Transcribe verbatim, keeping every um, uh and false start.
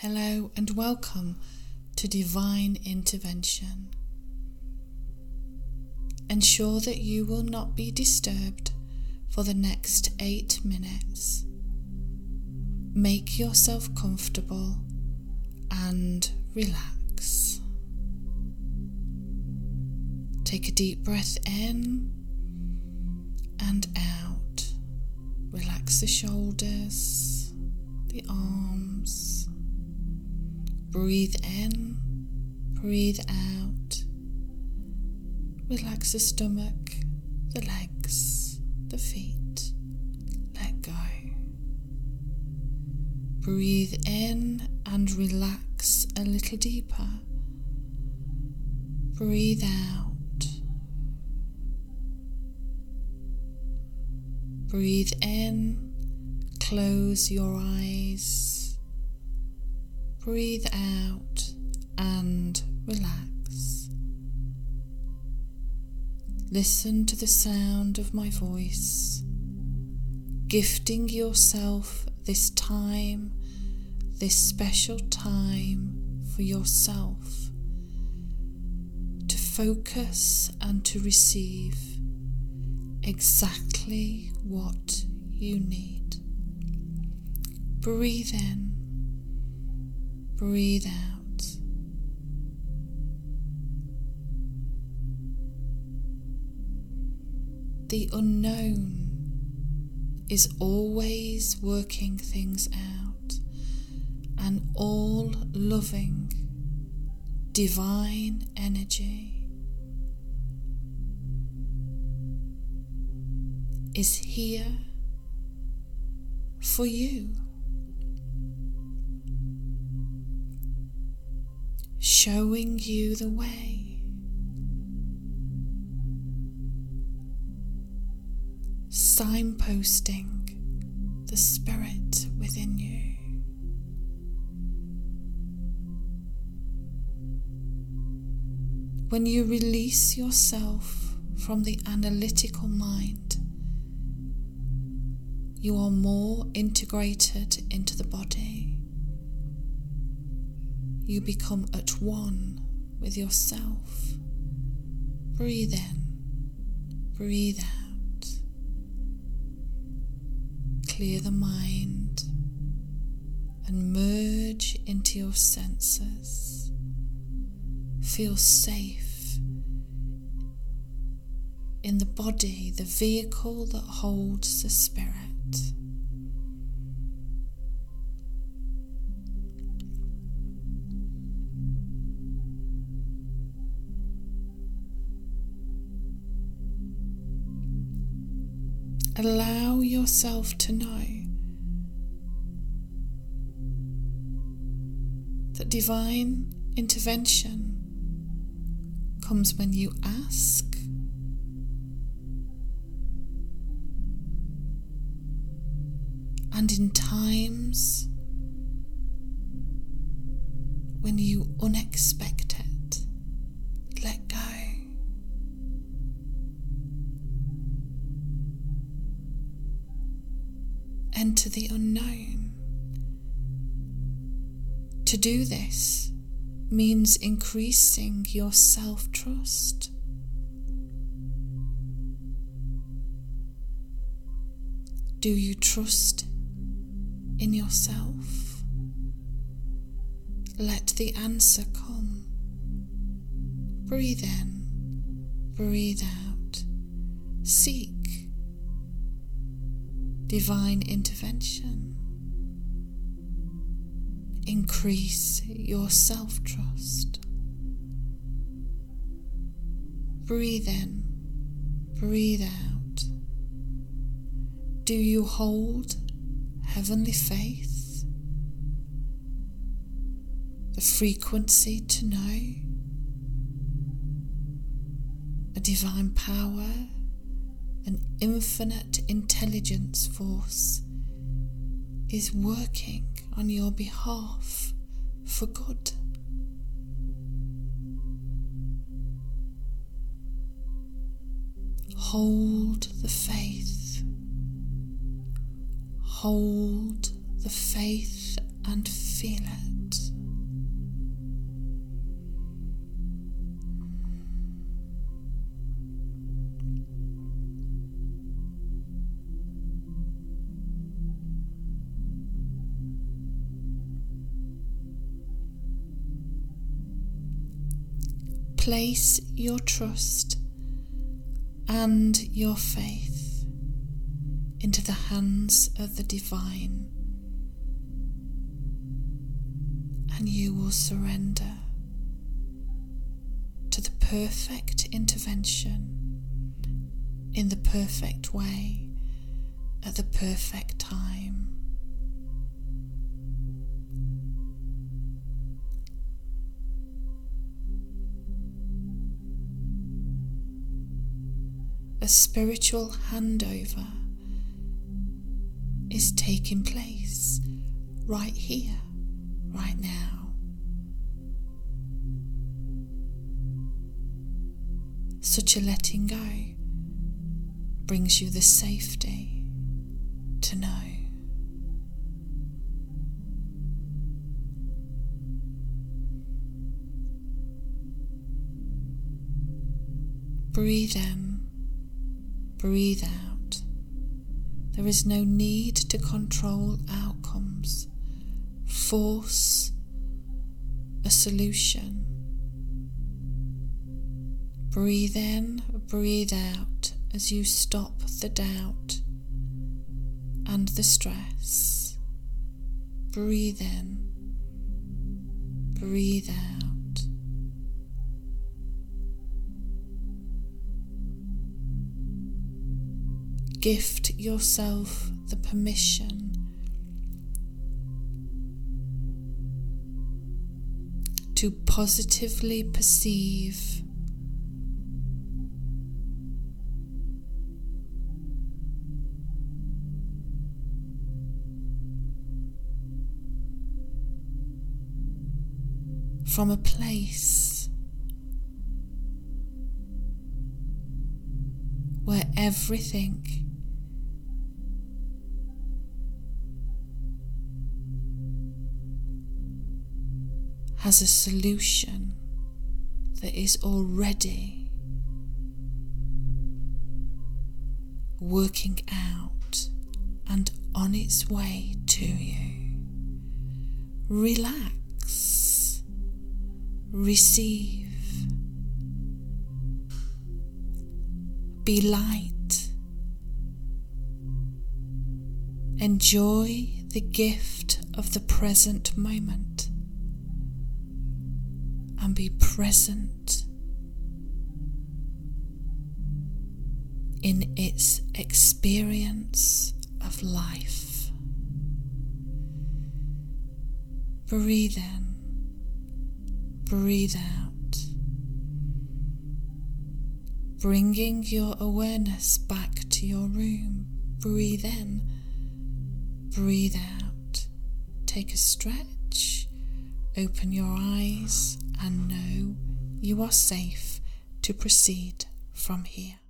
Hello and welcome to Divine Intervention. Ensure that you will not be disturbed for the next eight minutes. Make yourself comfortable and relax. Take a deep breath in and out. Relax the shoulders, the arms. Breathe in, breathe out. Relax the stomach, the legs, the feet. Let go. Breathe in and relax a little deeper. Breathe out. Breathe in, close your eyes. Breathe out and relax. Listen to the sound of my voice, gifting yourself this time, this special time for yourself to focus and to receive exactly what you need. Breathe in. Breathe out. The unknown is always working things out, and all loving, divine energy is here for you. Showing you the way, signposting the spirit within you. When you release yourself from the analytical mind, you are more integrated into the body. You become at one with yourself. Breathe in, breathe out. Clear the mind and merge into your senses. Feel safe in the body, the vehicle that holds the spirit. Allow yourself to know that divine intervention comes when you ask, and in times when you unexpect it. Let go. Enter the unknown. To do this means increasing your self-trust. Do you trust in yourself? Let the answer come. Breathe in, breathe out. Seek divine intervention. Increase your self-trust. Breathe in, breathe out. Do you hold heavenly faith? The frequency to know a divine power, an infinite intelligence force is working on your behalf for good. Hold the faith. Hold the faith and feel it. place your trust and your faith into the hands of the divine, and you will surrender to the perfect intervention in the perfect way at the perfect time. A spiritual handover is taking place right here, right now. Such a letting go brings you the safety to know. Breathe in, breathe out. There is no need to control outcomes, force a solution. Breathe in, breathe out as you stop the doubt and the stress. Breathe in, breathe out. Gift yourself the permission to positively perceive from a place where everything has a solution that is already working out and on its way to you. Relax, receive, be light, enjoy the gift of the present moment, and be present in its experience of life. Breathe in, breathe out, bringing your awareness back to your room. Breathe in, breathe out, take a stretch, open your eyes, and know you are safe to proceed from here.